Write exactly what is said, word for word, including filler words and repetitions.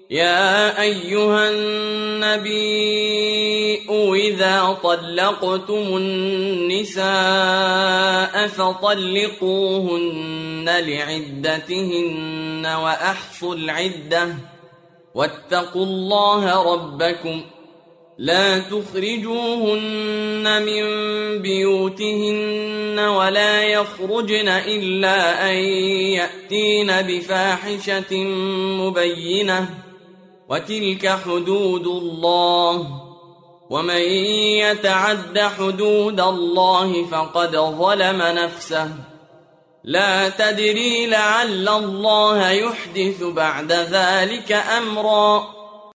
يا أيها النبي إذا طلقتم النساء فطلقوهن لعدتهن وأحصوا العدة واتقوا الله ربكم لا تخرجوهن من بيوتهن ولا يخرجن إلا أن يأتين بفاحشة مبينة وتلك حدود الله ومن يتعد حدود الله فقد ظلم نفسه لا تدري لعل الله يحدث بعد ذلك أمرا